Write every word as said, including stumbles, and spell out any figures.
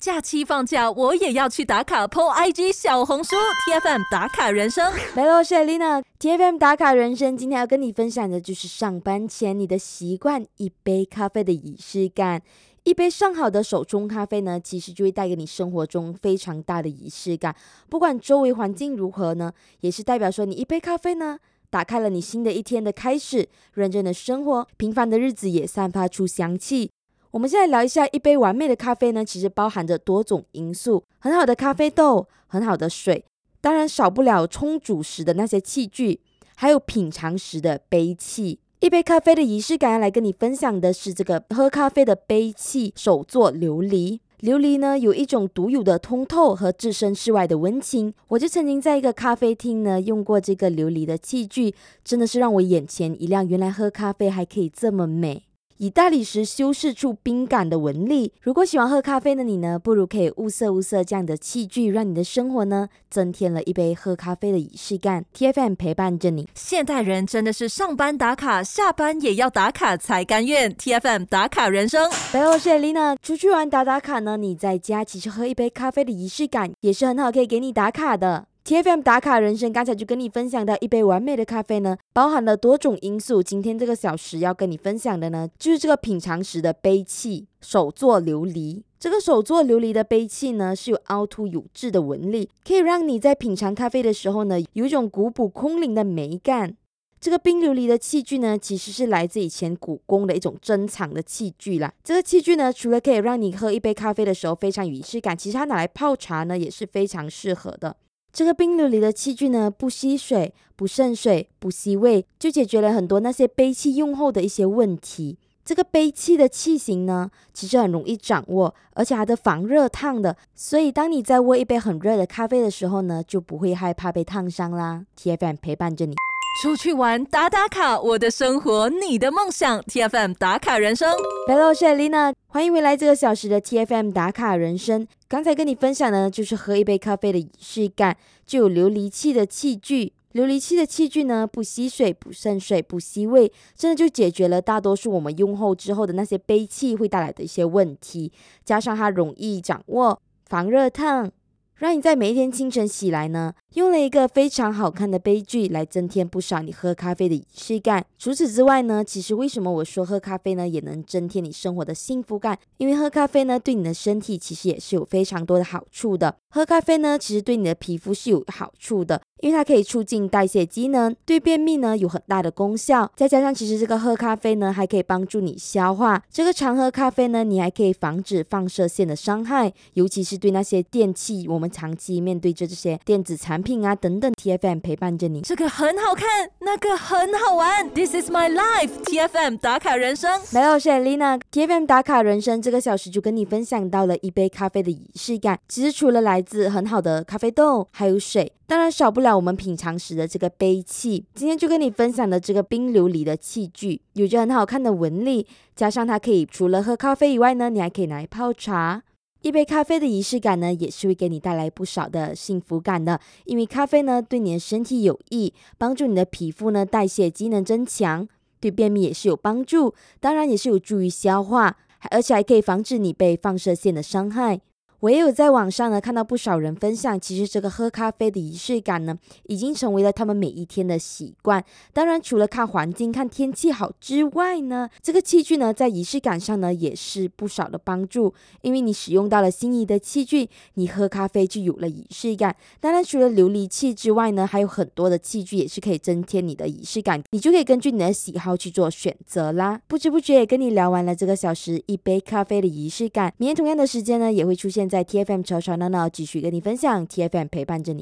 假期放假我也要去打卡 po I G 小红书 T F M 打卡人生。 来喽，我是 Elena。 T F M 打卡人生今天要跟你分享的就是上班前你的习惯，一杯咖啡的仪式感。一杯上好的手冲咖啡呢，其实就会带给你生活中非常大的仪式感。不管周围环境如何呢，也是代表说你一杯咖啡呢，打开了你新的一天的开始。认真的生活，平凡的日子也散发出香气。我们现在聊一下，一杯完美的咖啡呢，其实包含着多种因素。很好的咖啡豆，很好的水，当然少不了冲煮时的那些器具，还有品尝时的杯器。一杯咖啡的仪式感要来跟你分享的是这个喝咖啡的杯器手作琉璃。琉璃呢，有一种独有的通透和置身事外的温情。我就曾经在一个咖啡厅呢用过这个琉璃的器具，真的是让我眼前一亮，原来喝咖啡还可以这么美。以大理石修饰出冰感的纹理。如果喜欢喝咖啡的你呢，不如可以物色物色这样的器具，让你的生活呢增添了一杯喝咖啡的仪式感。 T F M 陪伴着你。 现代人真的是上班打卡，下班也要打卡才甘愿。 T F M 打卡人生。 大家好，我是 Elena。 出去玩打打卡呢，你在家其实喝一杯咖啡的仪式感也是很好，可以给你打卡的。T F M 打卡人生，刚才就跟你分享到一杯完美的咖啡呢，包含了多种因素。今天这个小时要跟你分享的呢，就是这个品尝时的杯器手作琉璃。这个手作琉璃的杯器呢，是有凹凸有致的纹理，可以让你在品尝咖啡的时候呢，有一种古朴空灵的美感。这个冰琉璃的器具呢，其实是来自以前古宫的一种珍藏的器具啦。这个器具呢，除了可以让你喝一杯咖啡的时候非常有仪式感，其实它拿来泡茶呢，也是非常适合的。这个冰琉璃的器具呢，不吸水，不渗水，不吸味，就解决了很多那些杯器用后的一些问题。这个杯器的器型呢，其实很容易掌握，而且它的防热烫的，所以当你在握一杯很热的咖啡的时候呢，就不会害怕被烫伤啦。 T F M 陪伴着你。 出去玩打打卡，我的生活你的梦想。 T F M 打卡人生。 来喽，我是 Elena。 欢迎回来这个小时的 T F M 打卡人生。刚才跟你分享的就是喝一杯咖啡的仪式感，就有琉璃器的器具。琉璃器的器具呢，不吸水，不渗水，不吸味，真的就解决了大多数我们用后之后的那些杯器会带来的一些问题。加上它容易掌握，防热烫，让你在每一天清晨起来呢，用了一个非常好看的杯具来增添不少你喝咖啡的仪式感。除此之外呢，其实为什么我说喝咖啡呢也能增添你生活的幸福感？因为喝咖啡呢对你的身体其实也是有非常多的好处的。喝咖啡呢其实对你的皮肤是有好处的，因为它可以促进代谢机能，对便秘呢有很大的功效。再加上其实这个喝咖啡呢还可以帮助你消化。这个常喝咖啡呢，你还可以防止放射线的伤害，尤其是对那些电器，我们长期面对着这些电子产品啊等等。 T F M 陪伴着你。 这个很好看，那个很好玩。 This is my life。 T F M 打卡人生。 来喽，我是 Elena。 T F M 打卡人生这个小时就跟你分享到了一杯咖啡的仪式感。其实除了来自很好的咖啡豆，还有水，当然少不了我们品尝时的这个杯器。今天就跟你分享的这个冰琉璃的器具，有着很好看的纹理，加上它可以除了喝咖啡以外呢，你还可以拿来泡茶。一杯咖啡的仪式感呢，也是会给你带来不少的幸福感的。因为咖啡呢对你的身体有益，帮助你的皮肤呢代谢机能增强，对便秘也是有帮助，当然也是有助于消化，而且还可以防止你被放射线的伤害。我也有在网上呢看到不少人分享，其实这个喝咖啡的仪式感呢，已经成为了他们每一天的习惯。当然除了看环境看天气好之外呢，这个器具呢在仪式感上呢也是不少的帮助。因为你使用到了心仪的器具，你喝咖啡就有了仪式感。当然除了琉璃器之外呢，还有很多的器具也是可以增添你的仪式感，你就可以根据你的喜好去做选择啦。不知不觉也跟你聊完了这个小时一杯咖啡的仪式感。明天同样的时间呢，也会出现在 T F M 吵吵闹闹，继续跟你分享。 T F M 陪伴着你。